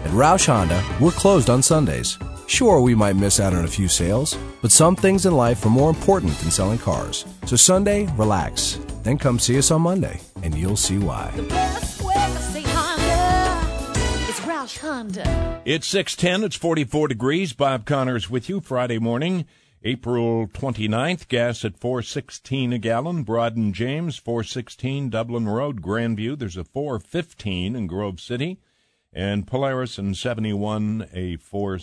At Roush Honda, we're closed on Sundays. Sure, we might miss out on a few sales, but some things in life are more important than selling cars. So Sunday, relax. Then come see us on Monday, and you'll see why. The best way to say Honda is Roush Honda. It's 6:10. It's 44 degrees. Bob Connors with you Friday morning, April 29th. Gas at $4.16 a gallon. Broad and James, $4.16. Dublin Road, Grandview. There's a $4.15 in Grove City. And Polaris and 71, a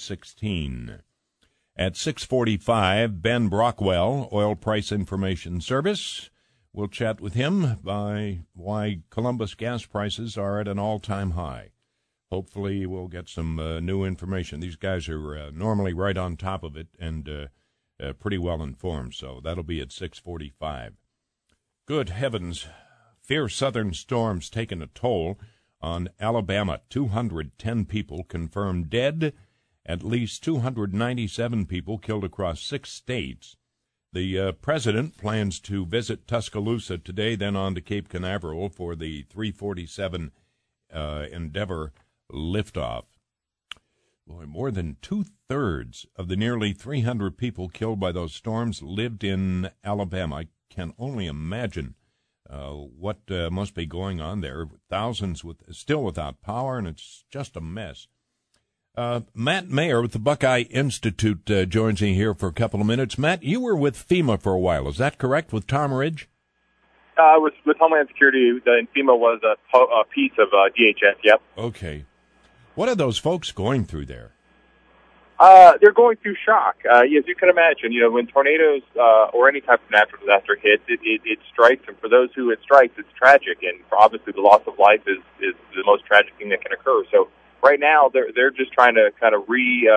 $4.16. At 6:45, Ben Brockwell, Oil Price Information Service. We'll chat with him by why Columbus gas prices are at an all-time high. Hopefully we'll get some new information. These guys are normally right on top of it and pretty well informed, so that'll be at 6:45. Good heavens, fierce southern storms taking a toll on Alabama. 210 people confirmed dead, at least 297 people killed across 6 states. The president plans to visit Tuscaloosa today, then on to Cape Canaveral for the 347 Endeavor liftoff. Boy, more than 2/3 of the nearly 300 people killed by those storms lived in Alabama. I can only imagine what must be going on there. Thousands still without power, and it's just a mess. Matt Mayer with the Buckeye Institute joins me here for a couple of minutes. Matt, you were with FEMA for a while. Is that correct, with Tom Ridge? I was with Homeland Security, and FEMA was a piece of DHS, yep. Okay. What are those folks going through there? They're going through shock. As you can imagine, when tornadoes or any type of natural disaster hits, it strikes, and for those who it strikes, it's tragic, and obviously the loss of life is the most tragic thing that can occur. So right now, they're just trying to kind of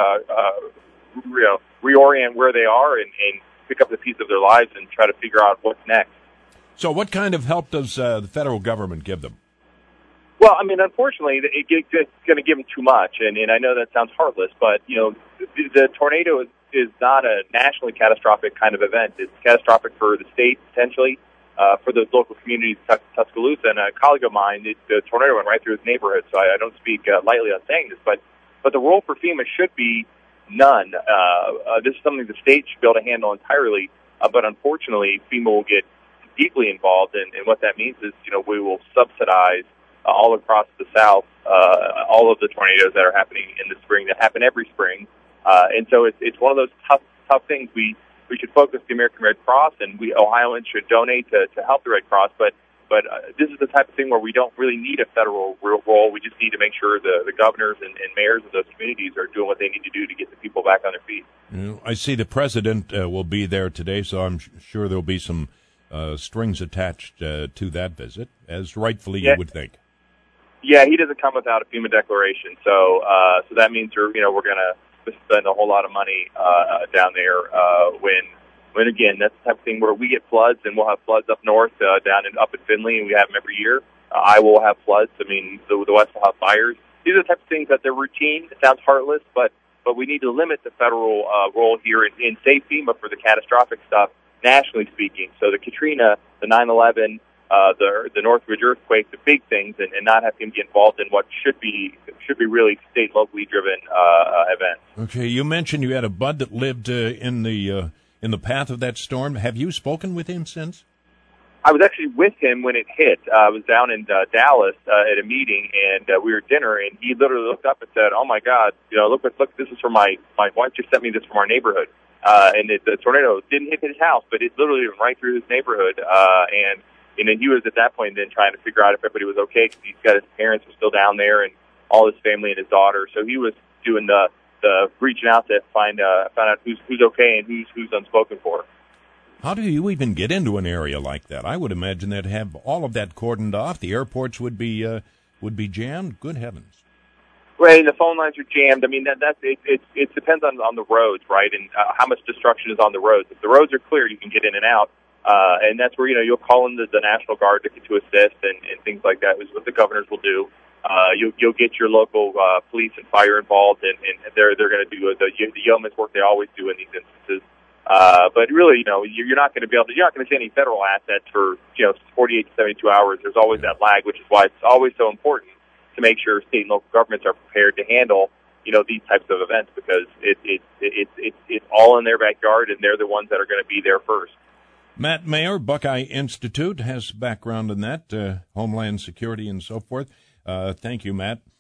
reorient where they are and pick up the piece of their lives and try to figure out what's next. So what kind of help does the federal government give them? Well, I mean, unfortunately, it's going to give them too much, and I know that sounds heartless, but, the tornado is not a nationally catastrophic kind of event. It's catastrophic for the state, potentially, for those local communities, Tuscaloosa, and a colleague of mine, the tornado went right through his neighborhood, so I don't speak lightly on saying this, but the role for FEMA should be none. This is something the state should be able to handle entirely, but unfortunately, FEMA will get deeply involved, and what that means is, we will subsidize all across the South, all of the tornadoes that are happening in the spring, that happen every spring. And so it's one of those tough things. We should focus the American Red Cross, and Ohioans should donate to help the Red Cross. But this is the type of thing where we don't really need a federal role. We just need to make sure the governors and mayors of those communities are doing what they need to do to get the people back on their feet. I see the president will be there today, so I'm sure there'll be some strings attached to that visit, as rightfully you would think. Yeah, he doesn't come without a FEMA declaration, so that means we're going to spend a whole lot of money down there when again, that's the type of thing where we get floods, and we'll have floods up north, up in Findlay, and we have them every year. Iowa will have floods. I mean, the West will have fires. These are the types of things that they're routine. It sounds heartless, but we need to limit the federal role here and save FEMA for the catastrophic stuff, nationally speaking. So the Katrina, the 9/11, the Northridge earthquake, the big things, and not have him get involved in what should be really state, locally driven events. Okay, you mentioned you had a bud that lived in the path of that storm. Have you spoken with him since? I was actually with him when it hit. I was down in Dallas at a meeting, and we were at dinner, and he literally looked up and said, "Oh my God, look! This is from my wife just sent me this from our neighborhood." And the tornado didn't hit his house, but it literally went right through his neighborhood, and he was at that point then trying to figure out if everybody was okay, because he's got his parents were still down there and all his family and his daughter. So he was doing the reaching out to find out who's okay and who's unspoken for. How do you even get into an area like that? I would imagine they'd have all of that cordoned off. The airports would be jammed. Good heavens! Right, and the phone lines are jammed. I mean, it depends on the roads, right, and how much destruction is on the roads. If the roads are clear, you can get in and out. And that's where, you'll call in the National Guard to assist and things like that is what the governors will do. You'll get your local police and fire involved, and they're going to do the yeoman's work they always do in these instances. But really, you're not going to you're not going to see any federal assets for 48 to 72 hours. There's always that lag, which is why it's always so important to make sure state and local governments are prepared to handle, these types of events, because it's all in their backyard, and they're the ones that are going to be there first. Matt Mayer, Buckeye Institute, has background in that, Homeland Security and so forth. Thank you, Matt.